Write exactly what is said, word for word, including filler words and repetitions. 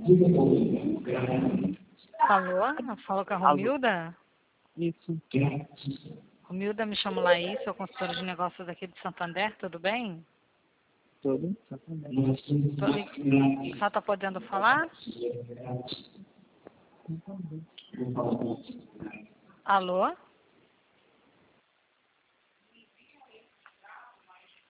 Alô? Fala com a Romilda? Isso. Romilda, me chamo Laís, sou consultora de negócios aqui de Santander, tudo bem? Tudo? Só também. Tô li- Só tá podendo falar? Alô?